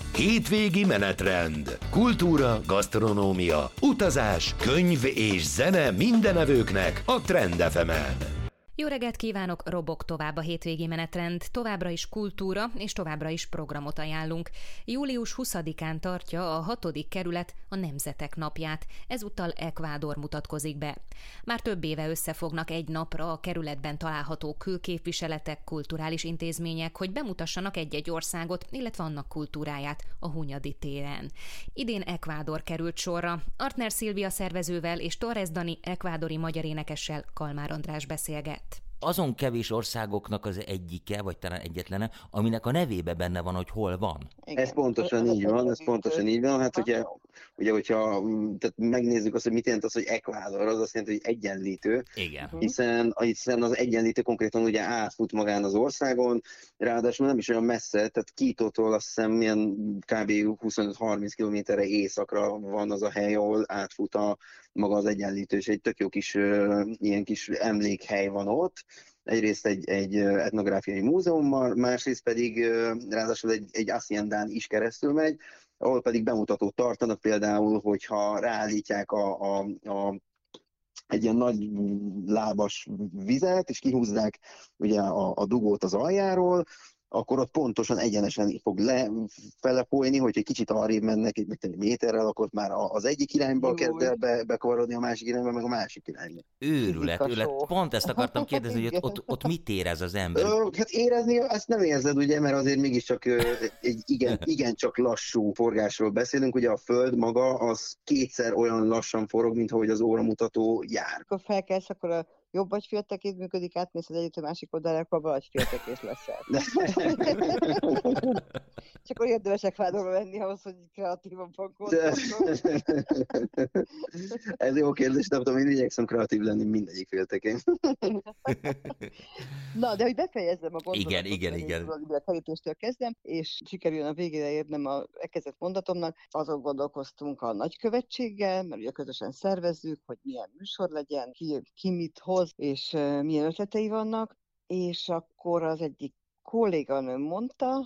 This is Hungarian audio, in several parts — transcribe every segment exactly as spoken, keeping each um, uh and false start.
Hétvégi menetrend. Kultúra, gasztronómia, utazás, könyv és zene mindenevőknek a Trend ef emen. Jó reggelt kívánok, robog tovább a hétvégi menetrend, továbbra is kultúra és továbbra is programot ajánlunk. július huszadikán tartja a hatodik kerület a Nemzetek Napját, ezúttal Ekvádor mutatkozik be. Már több éve összefognak egy napra a kerületben található külképviseletek, kulturális intézmények, hogy bemutassanak egy-egy országot, illetve annak kultúráját a Hunyadi téren. Idén Ekvádor került sorra. Artner Szilvia szervezővel és Torres Dani ekvádori magyar énekessel Kalmár András beszélget. Azon kevés országoknak az egyike, vagy talán egyetlen, aminek a nevébe benne van, hogy hol van. Igen. Ez pontosan így van, ez pontosan így van. Hát ugye, ugye hogyha tehát megnézzük azt, hogy mit jelent az, hogy Ekvádor, az azt jelenti, hogy egyenlítő. Igen. Hiszen, hiszen az egyenlítő konkrétan ugye átfut magán az országon, ráadásul nem is olyan messze, tehát Quítótól azt hiszem milyen kb. huszonöt-harminc kilométerre északra van az a hely, ahol átfut a maga az egyenlítő, és egy tök jó kis ilyen kis emlékhely van ott. Egyrészt egy, egy etnográfiai múzeummal, másrészt pedig ráadásul egy, egy haciendán is keresztül megy, ahol pedig bemutatót tartanak, például, hogyha ráállítják a, a, a egy ilyen nagy lábas vizet, és kihúzzák ugye a, a dugót az aljáról, akkor ott pontosan egyenesen fog lefele folyni, hogy egy kicsit arrébb mennek egy, egy méterrel, akkor már az egyik irányba kezd el be, bekavarodni, a másik irányba, meg a másik irányba. Őrület, őrület. Pont ezt akartam kérdezni, hogy ott, ott, ott mit érez az ember? Ö, hát érezni ezt nem érzed, ugye, mert azért mégiscsak egy igen, igen csak lassú forgásról beszélünk, ugye a Föld maga az kétszer olyan lassan forog, mint ahogy az óramutató jár. Akkor felkelsz, akkor a jobb agyféltekét működik, átmész az egyik a másik oldalára, akkor a bal agyféltekés leszel. És akkor érdemes Ekvádorba venni ahhoz, hogy kreatívan gondolkodjon. Ez jó kérdés, nem tudom, én igyekszem kreatív lenni mindegyik féltekén. Na, de hogy befejezzem a gondolatot. Igen, igen, igen. A kerítéstől kezdem, és sikerül a végére érnem a elkezdett mondatomnak. Azon gondolkoztunk a nagykövetséggel, mert ugye közösen szervezzük, hogy milyen műsor legyen, ki, ki mit hoz, és uh, milyen ötletei vannak, és akkor az egyik kolléganőm mondta,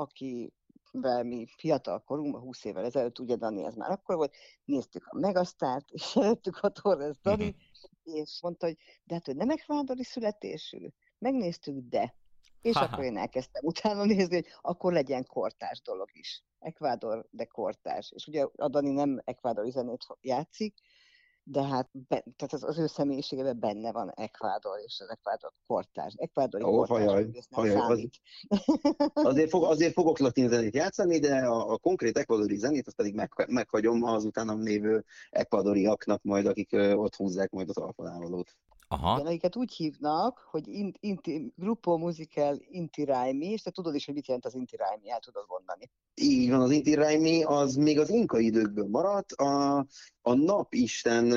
akivel mi fiatal korunkban, húsz évvel ezelőtt, ugye Dani, ez már akkor volt, néztük a Megasztárt, és szerettük a Torres Dani, mm-hmm. és mondta, hogy de hát, hogy nem ekvádori születésű. Megnéztük, de. És ha-ha. Akkor én elkezdtem utána nézni, hogy akkor legyen kortárs dolog is. Ekvádor, de kortárs. És ugye a Dani nem ekvádori zenét játszik, de hát be, tehát az, az ő személyiségében benne van Ekvádor és az Ekvádor kortárs. Ekvádori oh, kortárs, hajaj, hogy ezt nem hajaj, számít. Az, azért, fog, azért fogok latin zenét játszani, de a, a konkrét ekvádori zenét azt pedig meg, meghagyom az utánam lévő ekvádoriaknak majd, akik ö, ott húzzák majd az alfalávalót. Aha. Igen, akiket úgy hívnak, hogy in, inti, Grupo Musical Inti Raymi, és te tudod is, hogy mit jelent az Inti Raymi, el tudod mondani. Így van, az Inti Raymi, az még az inka időkből maradt, a, a napisten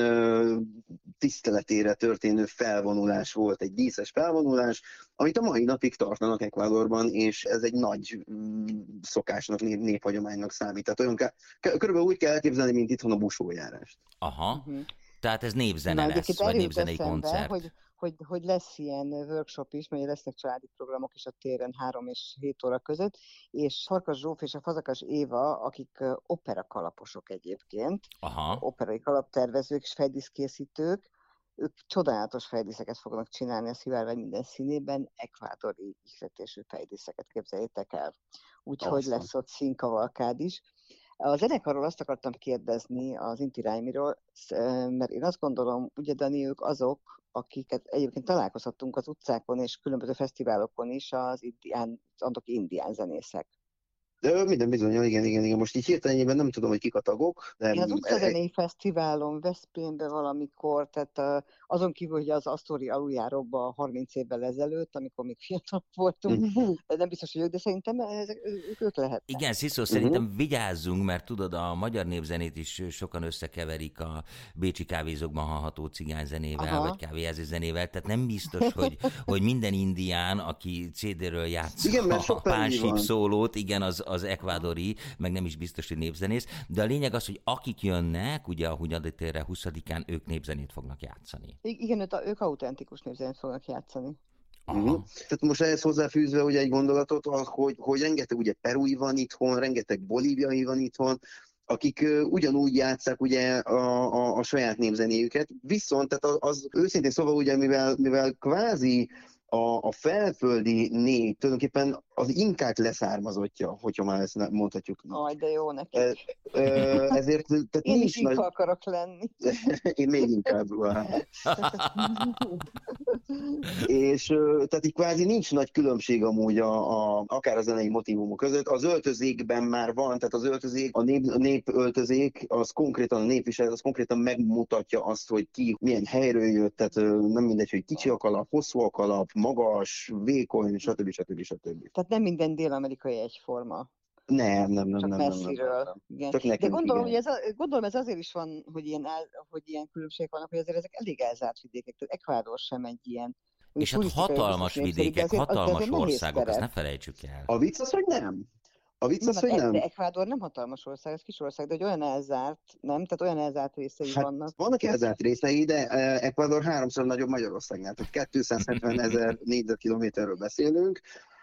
tiszteletére történő felvonulás volt, egy díszes felvonulás, amit a mai napig tartanak Ekvádorban, és ez egy nagy szokásnak, néphagyománynak számít. Tehát olyan kell, körülbelül úgy kell elképzelni, mint itthon a busójárást. Aha. Uh-huh. Tehát ez népzene Na, lesz, vagy népzenei eszembe, koncert. Hogy, hogy, hogy lesz ilyen workshop is, mert lesznek családi programok is a téren három és hét óra között, és Farkas Zsóf és a Fazakas Éva, akik opera kalaposok egyébként, Aha. operai kalaptervezők és fejdíszkészítők, ők csodálatos fejdíszeket fognak csinálni a szivárvány minden színében, ekvádori ihletésű fejdíszeket, képzeljétek el. Úgyhogy lesz ott színkavalkád is. A zenekarról azt akartam kérdezni az Inti Raymiról, mert én azt gondolom, ugye Dani, ők azok, akiket egyébként találkozhattunk az utcákon és különböző fesztiválokon is, az indián, azok indián zenészek. De minden bizonyan, igen, igen, igen. Most így hirtelenjében nem tudom, hogy kik a tagok. De... Én az utcazenei fesztiválon Veszprémben valamikor, tehát azon kívül, hogy az Asztóri aluljáróban harminc évvel ezelőtt, amikor még fiatalok voltunk, uh-huh. nem biztos, hogy ők, de szerintem ezek, ők, ők lehetnek. Igen, Sziszó, szerintem uh-huh. vigyázzunk, mert tudod, a magyar népzenét is sokan összekeverik a bécsi kávézókban hallható cigányzenével, Aha. vagy kávéjelző zenével, tehát nem biztos, hogy, hogy minden indián, aki cé dé-ről játszik igen, a pánsíp szólót, igen, az az ekvádori, meg nem is biztos, hogy népzenész, de a lényeg az, hogy akik jönnek, ugye a Hunyadi térre huszadikán, ők népzenét fognak játszani. Igen, ők autentikus népzenét fognak játszani. Uh-huh. Tehát most ehhez hozzáfűzve ugye egy gondolatot, hogy, hogy rengeteg ugye perui van itthon, rengeteg bolíviai van itthon, akik uh, ugyanúgy játsszák ugye a, a, a saját népzenéjüket, viszont tehát az, az őszintén szóval ugye, mivel, mivel kvázi a, a felföldi nép tulajdonképpen az inkák leszármazottja, hogyha már ezt mondhatjuk. Aj, de jó neki. E, e, ezért tehát Én nincs is inka nagy... akarok lenni. Én még inkább. És tehát így kvázi nincs nagy különbség amúgy a, a, akár a zenei motívumok között. Az öltözékben már van, tehát az öltözék, a nép, a nép öltözék, az konkrétan a népviselet, az konkrétan megmutatja azt, hogy ki milyen helyről jött, tehát nem mindegy, hogy kicsi a kalap, hosszú a kalap, magas, vékony, stb. stb. stb. Tehát nem minden dél-amerikai egyforma. Nem, nem, nem. Csak nem, messziről. Nem, nem, igen. Csak nekünk, de gondolom, igen. hogy ez, gondolom, ez azért is van, hogy ilyen, el, hogy ilyen különbségek vannak, hogy azért ezek elég elzárt vidékek. Tehát Ecuador sem egy ilyen. És hát hatalmas vidékek, azért, hatalmas azért országok, ezt ne felejtsük el. A vicc az, hogy nem. A vicc az, nem, hogy nem. De Ecuador nem hatalmas ország, ez kis ország, de hogy olyan elzárt, nem? Tehát olyan elzárt részei hát vannak. Vannak elzárt részei, de Ecuador háromszor nagyobb Magyarországnál, tehát kétszázhetven ezer négyzetkilométerről beszélünk.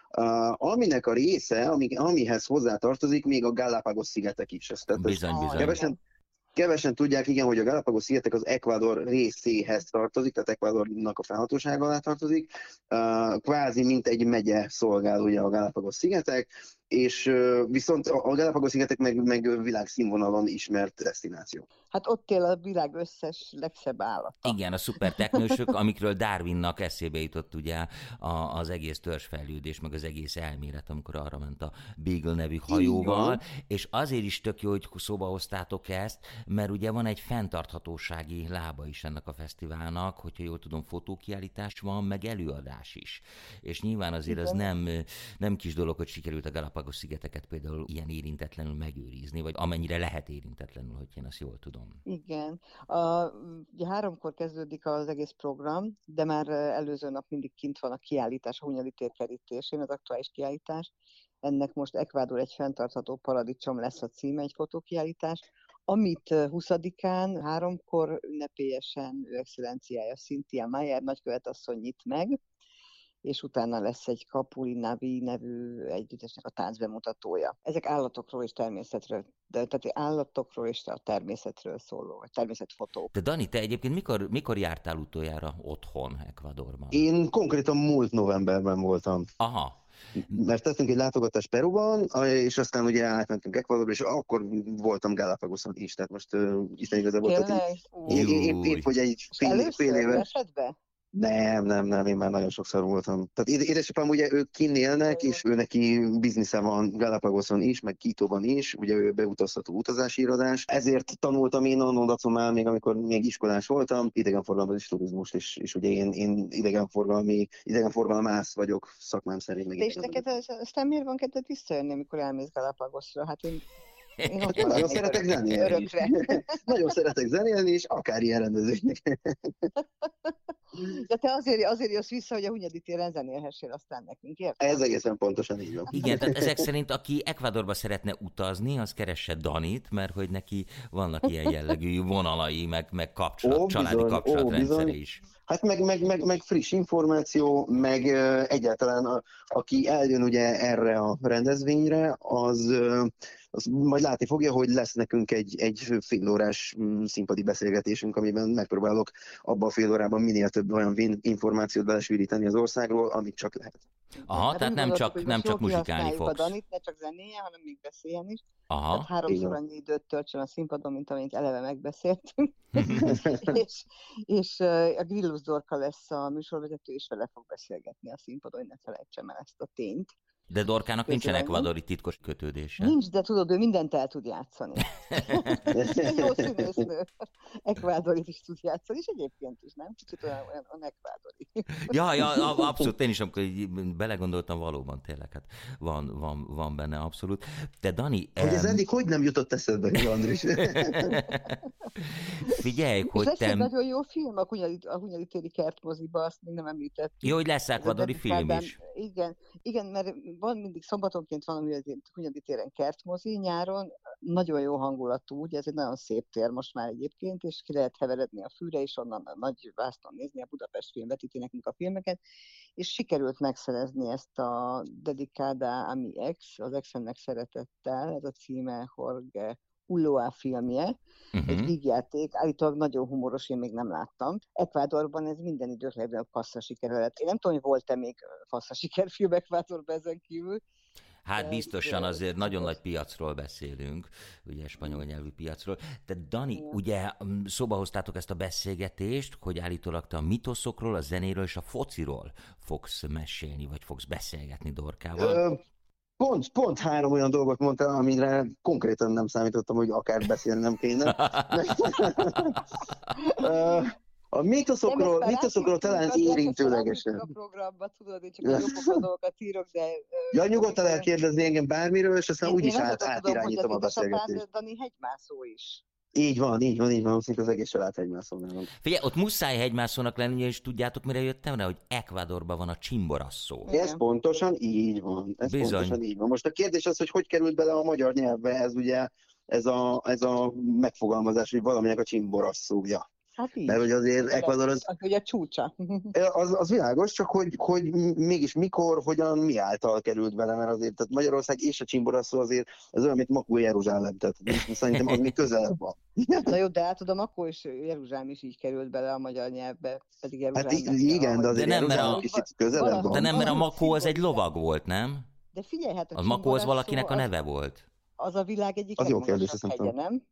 Uh, aminek a része, ami, amihez hozzátartozik, még a Galápagos-szigetek is. Ezt, tehát bizony, bizony. Kevesen, kevesen tudják, igen, hogy a Galápagos-szigetek az Ecuador részéhez tartozik, tehát Ecuadornak a felhatósága alá tartozik. Uh, kvázi mint egy megye szolgál ugye a Galápagos-szigetek, és uh, viszont a Galápagos-szigetek meg, meg világszínvonalon ismert desztináció. Hát ott él a világ összes legszebb állata. Igen, a szuperteknősök, amikről Darwinnak eszébe jutott ugye a, az egész törzsfejlődés, meg az egész elmélet, amikor arra ment a Beagle nevű hajóval, igen. És azért is tök jó, hogy szóba hoztátok ezt, mert ugye van egy fenntarthatósági lába is ennek a fesztiválnak, hogyha jól tudom, fotókiállítás van, meg előadás is. És nyilván azért igen. Az nem, nem kis dolog, hogy sikerült a Galápagos-szigeteket például ilyen érintetlenül megőrizni, vagy amennyire lehet érintetlenül, hogy én azt jól tudom. Igen. A, ugye háromkor kezdődik az egész program, de már előző nap mindig kint van a kiállítás, a Hunyadi tér kerítésén, az aktuális kiállítás. Ennek most Ecuador egy fenntartható paradicsom lesz a címe, egy fotókiállítás, amit huszadikán háromkor ünnepélyesen ő excellenciája Cynthia Mayer nagykövetasszony nyit meg, és utána lesz egy Kapuli Navi nevű együttesnek a táncbemutatója. Ezek állatokról és természetről, de, tehát állatokról és a természetről szóló, vagy természetfotók. De Dani, te egyébként mikor, mikor jártál utoljára otthon Ecuadorban? Én konkrétan múlt novemberben voltam. Aha. Mert tettünk egy látogatást Peruban, és aztán ugye átmentünk Ecuadorba, és akkor voltam Galápagoson is, tehát most uh, Isten igazából. Épp, épp, hogy egy fél, fél éve. Esetben? Nem, nem, nem, én már nagyon sokszor voltam. Tehát édesapám ugye ők kinn élnek, és ő neki biznisze van Galápagoson is, meg Quítóban is, ugye ő beutaztató utazási irodás. Ezért tanultam én onnan még amikor még iskolás voltam, idegenforgalmat és turizmust, és, és ugye én, én idegenforgalmi, idegenforgalmász vagyok szakmám szerint. De és neked aztán miért van kedved visszajönni, amikor elmész Galápagosra? Hát én... Én hát nagyon szeretek zenélni. Nagyon szeretek zenélni, és akár ilyen rendezvények. De te azért, azért jössz vissza, hogy a Hunyadi téren zenélhessél aztán nekünk, érted? Ez egészen pontosan így van. Igen, tehát ezek szerint, aki Ecuadorba szeretne utazni, az keresse Danit, mert hogy neki vannak ilyen jellegű vonalai, meg, meg kapcsolat, ó, családi bizony, kapcsolatrendszere is. Hát meg, meg, meg, meg friss információ, meg uh, egyáltalán a, aki eljön ugye erre a rendezvényre, az, uh, az majd látni fogja, hogy lesz nekünk egy, egy félórás színpadi beszélgetésünk, amiben megpróbálok abban a fél órában minél több olyan információt belesűríteni az országról, amit csak lehet. Aha, hát tehát nem csak, nem csak muzsikálni fogsz. A Danit, ne csak zenéje, hanem még beszéljen is. Aha. Tehát háromszor annyi időt töltsön a színpadon, mint amit eleve megbeszéltünk. és, és a Grillus Dorka lesz a műsorvezető, és vele fog beszélgetni a színpadon, hogy ne felejtsem el ezt a tényt. De Dorkának nincsen ekvadori titkos kötődése. Nincs, de tudod, ő mindent el tud játszani. Jó színésznő. Ekvádorit is tud játszani, és egyébként is, nem? Kicsit olyan, olyan, olyan ekvádori. Ja, ja, abszolút, én is, amikor belegondoltam, valóban tényleg, hát van, van, van benne abszolút. De Dani... Hogy ez eddig hogy nem jutott eszedbe, Andris? Figyelj, hogy lesz te... egy nagyon jó film a Hunyadi, a Hunyadi téri kertmoziba, azt még nem említettük. Jó, hogy lesz ekvadori film is. Igen, igen, mert van mindig szombatonként van, ami azért Hunyadi téren kertmozi nyáron, nagyon jó hangulatú, ugye ez egy nagyon szép tér most már egyébként, és ki lehet heveredni a fűre, és onnan a nagy vásznon nézni, a Budapest Film vetíti nekünk a filmeket, és sikerült megszerezni ezt a Dedicada a mi ex, az exemnek szeretettel, ez a címe Jorge Ulloa filmje, uh-huh. egy vígjáték, állítólag nagyon humoros, én még nem láttam. Ekvádorban ez minden idők legnagyobb kasszasiker lett. Én nem tudom, hogy volt-e még kasszasikerfilm Ekvádorban ezen kívül. Hát biztosan azért nagyon nagy piacról beszélünk, ugye spanyol nyelvű piacról. Te Dani, igen. ugye szóba hoztátok ezt a beszélgetést, hogy állítólag te a mitoszokról, a zenéről és a fociról fogsz mesélni, vagy fogsz beszélgetni Dorkával. Ö, pont, pont három olyan dolgot mondtál, amire konkrétan nem számítottam, hogy akár beszélnem kéne. A mitoszokról, mitoszokról talán érintőlegesen. A programba, tudod, én csak a jobb dolgokat írok, de... Ja, nyugodtan lehet kérdezni engem bármiről, és aztán úgyis át, átirányítom a beszélgetést. Dani hegymászó is. Így van, így van, így van, szinte az egész család hegymászó. Figyelj, ott muszáj hegymászónak lenni, és tudjátok, mire jöttem rá, hogy Ekvádorban van a Chimborazo. Ez pontosan így van. Ez Bizony. pontosan így van. Most a kérdés az, hogy hogy került bele a magyar nyelvbe, ez ugye ez a, ez a megfogalmazás, hogy valaminek a Chimborazója. Hát így. Mert hogy azért Ekvádor az... Az ugye csúcsa. Az, az világos, csak hogy, hogy mégis mikor, hogyan, mi által került bele, mert azért tehát Magyarország és a Chimborazo azért az olyan, mint Makó Jeruzsálem, tehát szerintem az még közelebb van. Na jó, de átadom, akkor is Jeruzsálem is így került bele a magyar nyelvbe, pedig Jeruzsálem. Hát igen, de azért de nem, Jeruzsálem a... kicsit közelebb van. De nem, mert a Makó az egy lovag volt, nem? De figyelj, hát a, a Makó az valakinek a neve volt. Az a világ egyik az jó kérdés, hegye, nem?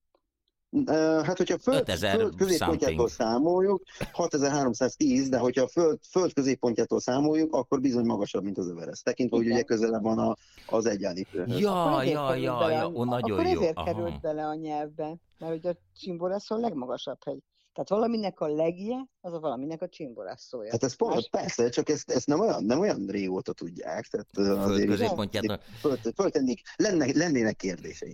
Hát, hogyha a föld, föld középpontjától számoljuk, hatezer-háromszáztíz, de hogyha a föld, föld középpontjától számoljuk, akkor bizony magasabb, mint az Everest. Tekintve, hogy ugye közelebb van a, az egyenlítőhöz. Ja, ja, ja, ja, ó, nagyon akkor jó. Akkor ezért Aha. került bele a nyelvbe, mert ugye a Chimborazo a legmagasabb hegy. Tehát valaminek a legje, az a valaminek a Chimborazója. Hát ez pont, Más... persze, csak ezt, ezt nem, olyan, nem olyan régóta tudják. Tehát föld középpontjától. Föld, föltennék, lenne, lennének kérdéseim.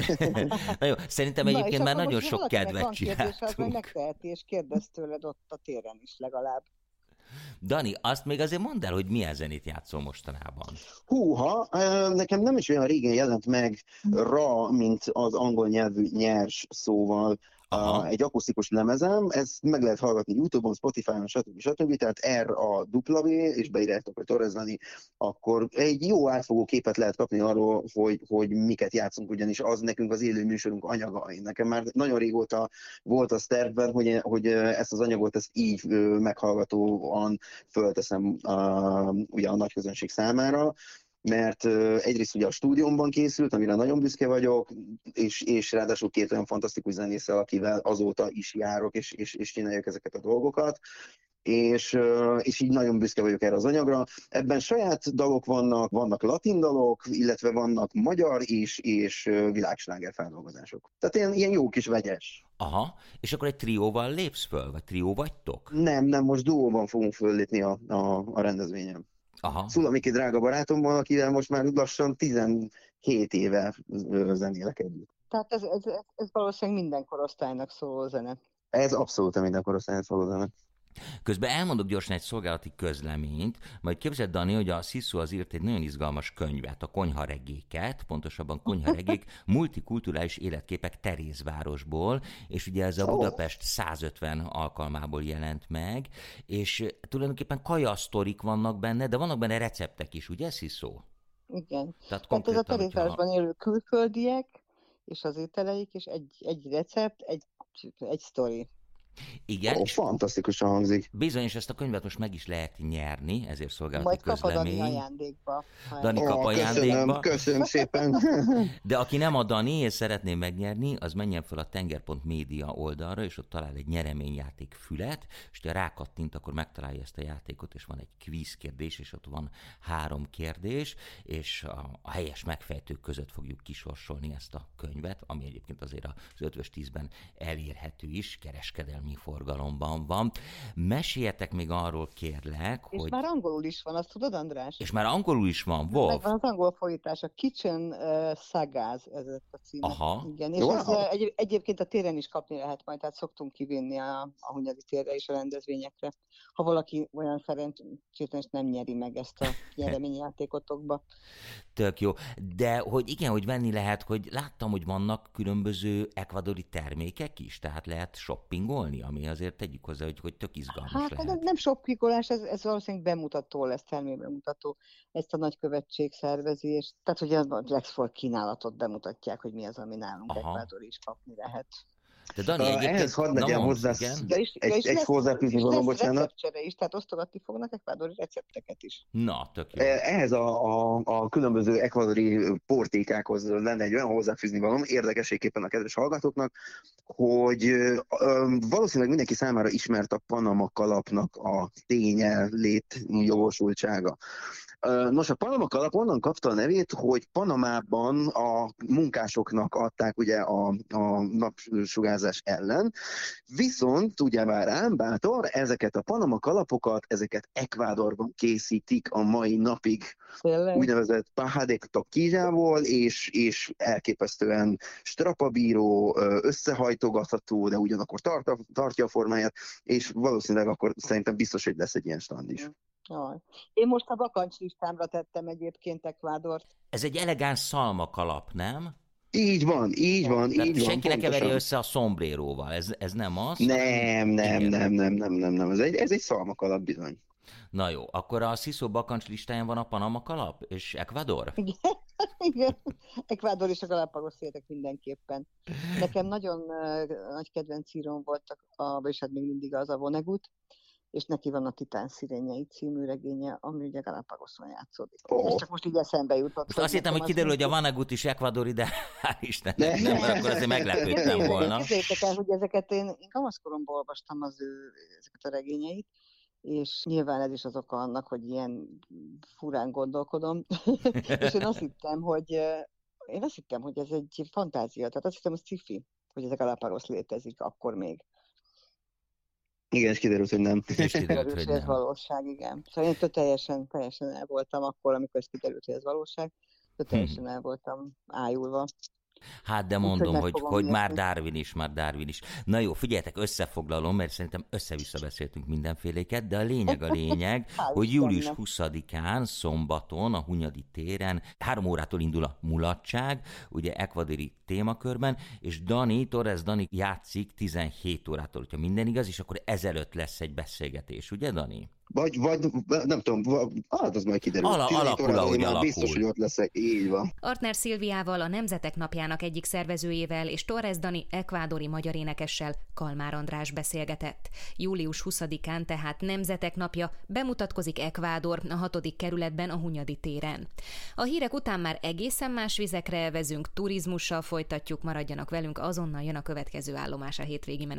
Na jó, szerintem egyébként Na, már nagyon sok kedvet csináltunk. Az meg megteheti, és kérdezz tőled ott a téren is legalább. Dani, azt még azért mondd el, hogy milyen zenét játszol mostanában. Húha, nekem nem is olyan régen jelent meg ra, mint az angol nyelvű nyers szóval Aha. egy akusztikus lemezem, ezt meg lehet hallgatni YouTube-on, Spotify-on, stb. stb. Tehát R A W, és beírjátok, hogy Torres Dani, akkor egy jó átfogó képet lehet kapni arról, hogy, hogy miket játszunk, ugyanis az nekünk az élő műsorunk anyaga. Nekem már nagyon régóta volt a tervben, hogy, hogy ezt az anyagot ezt így meghallgatóan fölteszem uh, ugye a nagy közönség számára, mert uh, egyrészt ugye a stúdiómban készült, amire nagyon büszke vagyok, és, és ráadásul két olyan fantasztikus zenésszel, akivel azóta is járok, és, és, és csináljuk ezeket a dolgokat, és, uh, és így nagyon büszke vagyok erre az anyagra. Ebben saját dalok vannak, vannak latin dalok, illetve vannak magyar és, és világsláger feldolgozások. Tehát ilyen, ilyen jó kis vegyes. Aha, és akkor egy trióval lépsz föl, vagy trió vagytok? Nem, nem, most duóban fogunk föllépni a, a, a rendezvényen. Aha. Szulamiki drága barátommal, akivel most már lassan tizenhét éve zenélek együtt. Tehát ez, ez, ez valószínűleg minden korosztálynak szóló zene. Ez abszolút minden korosztálynak szóló zene. Közben elmondok gyorsan egy szolgálati közleményt, majd képzeld, Dani, hogy a Sziszó az írt egy nagyon izgalmas könyvet, a Konyharegéket, pontosabban Konyharegék, multikulturális életképek Terézvárosból, és ugye ez a Budapest százötven alkalmából jelent meg, és tulajdonképpen kajasztorik vannak benne, de vannak benne receptek is, ugye, Sziszó? Igen. Tehát, Tehát ez a Terézvárosban élő külföldiek, és az ételeik, és egy, egy recept, egy, egy sztori. Igen. Oh, fantasztikusan hangzik. Bizony, és ezt a könyvet most meg is lehet nyerni, ezért szolgálati Majd közlemény. Majd kapod ajándékba. Dani kap oh, ajándékba. Köszönöm, köszönöm szépen. De aki nem a Dani, és szeretné megnyerni, az menjen fel a tenger pont média oldalra, és ott talál egy nyereményjáték fület, és ha rákattint, akkor megtalálja ezt a játékot, és van egy kvíz kérdés, és ott van három kérdés, és a, a helyes megfejtők között fogjuk kisorsolni ezt a könyvet, ami egyébként azért az ötvös tízben elérhető is, kereskedelmi kereskedelmi forgalomban van. Meséljetek még arról, kérlek, és hogy... már angolul is van, azt tudod, András? És már angolul is van, wow. Megvan az angol fordítás, a Kitchen uh, Sagas, ez a címe. Aha. Igen, és Wow. ez uh, egy, egyébként a téren is kapni lehet majd, tehát szoktunk kivinni a, a Hunyadi térre és a rendezvényekre. Ha valaki olyan szerencsétlen és nem nyeri meg ezt a nyereményjátékotokba. Tök jó. De hogy igen, hogy venni lehet, hogy láttam, hogy vannak különböző ekvadori termékek is, tehát lehet shoppingolni, ami azért tegyük hozzá, hogy, hogy tök izgalmas Hát lehet. nem, nem shoppingolás, ez, ez valószínűleg bemutató lesz, termékbemutató. Ezt a nagykövetség szervezi, és tehát hogy a Lexford kínálatot bemutatják, hogy mi az, ami nálunk ekvádor is kapni lehet. De Dani, Uh, egyébként... ehhez hadd legyen mondd, hozzá igen. Ja, és, egy, ja, és egy lesz, hozzáfűzni és való, lesz bocsánat. receptcsere is, tehát osztogatni fognak ekvádori recepteket is. Na, tök jó. Ehhez a, a, a különböző ekvadori portékákhoz lenne egy olyan hozzáfűzni valóm, érdekességképpen a kedves hallgatóknak, hogy ö, ö, valószínűleg mindenki számára ismert a Panama kalapnak a ténye létjogosultsága. Nos, a Panama kalap onnan kapta a nevét, hogy Panamában a munkásoknak adták ugye a, a napsugárzás ellen, viszont ugyebár ám bátor, ezeket a Panama kalapokat, ezeket Ekvádorban készítik a mai napig. Tényleg? Úgynevezett paja de toquillával, és, és elképesztően strapabíró, összehajtogatható, de ugyanakkor tart, tartja a formáját, és valószínűleg akkor szerintem biztos, hogy lesz egy ilyen stand is. Jaj. Én most a bakancslistámra tettem egyébként Ekvádort. Ez egy elegáns szalmakalap, nem? Így van, így van, Tehát így van. senki ne pontosan. keverje össze a szombréróval, ez, ez nem az? Nem, nem, Igen. nem, nem, nem, nem, nem. Ez egy, ez egy szalmakalap bizony. Na jó, akkor a Sziszó bakancs listáján van a Panama kalap és Ekvador? Igen, igen. Ekvádor és a Galápagos-szigetek mindenképpen. Nekem nagyon uh, nagy kedvenc íróm voltak, a, és hát még mindig az a Vonnegut, és neki van a Titán szirényei című regénye, ami ugye Galápagoszon játszódik. Ó. És csak most így eszembe jutott. Most azt hittem, hogy nekem kiderül, az hogy a Vanagut is ekvadori, de hál' Istennek Ne. nem, mert akkor azért meglepődtem Képzeljétek- volna. Képzeljétek el, hogy ezeket én, én kamaszkoromban olvastam az ő, ezeket a regényeit, és nyilván ez is az oka annak, hogy ilyen furán gondolkodom. És én azt hittem, hogy én azt hittem, hogy ez egy fantázia, tehát azt hittem, hogy sci-fi, hogy ez a Galápagos létezik akkor még. Igen, és kiderült, hogy nem. És kiderült, Kiderült, hogy hogy ez nem. valóság, igen. Szóval én teljesen, teljesen el voltam akkor, amikor ez kiderült, hogy ez valóság. Teljesen el voltam ájulva. Hát de Úgyhogy mondom, meg hogy, fogom hogy már nézni. Darwin is, már Darwin is. Na jó, figyeljetek, összefoglalom, mert szerintem össze-vissza beszéltünk mindenféléket, de a lényeg a lényeg, Hál' hogy július Istennek. huszadikán, szombaton, a Hunyadi téren, három órától indul a mulatság, ugye ekvadori témakörben, és Dani, Torres Dani játszik tizenhét órától, hogyha minden igaz, és akkor ezelőtt lesz egy beszélgetés, ugye Dani? Vagy, vagy, nem tudom, hát az majd kiderül. Ala- tizenhét alakul, órában ahogy én már alakul. Biztos, hogy ott leszek, így van. Artner Szilviával, a Nemzetek Napjának egyik szervezőjével és Torres Dani ekvádori magyar énekessel Kalmár András beszélgetett. július huszadikán tehát Nemzetek Napja, bemutatkozik Ekvádor a hatodik kerületben a Hunyadi téren. A hírek után már egészen más vizekre elvezünk, turizmussal folytatjuk, maradjanak velünk, azonnal jön a következő állomás a hétvégi menet.